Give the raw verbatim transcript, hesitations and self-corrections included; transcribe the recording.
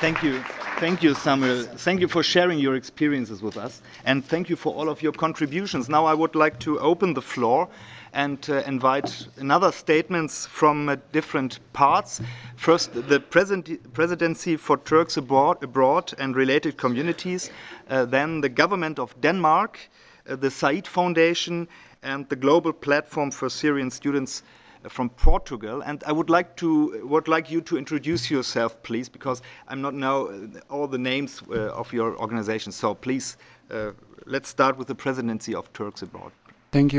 Thank you. Thank you, Samuel. Thank you for sharing your experiences with us. And thank you for all of your contributions. Now I would like to open the floor and uh, invite another statements from uh, different parts. First, the president, Presidency for Turks abroad, abroad and related communities, uh, then the government of Denmark, uh, the Said Foundation, and the Global Platform for Syrian Students from Portugal. And I would like to would like you to introduce yourself, please, because I'm not know all the names uh, of your organization. So please, uh, let's start with the presidency of Turks Abroad. Thank you.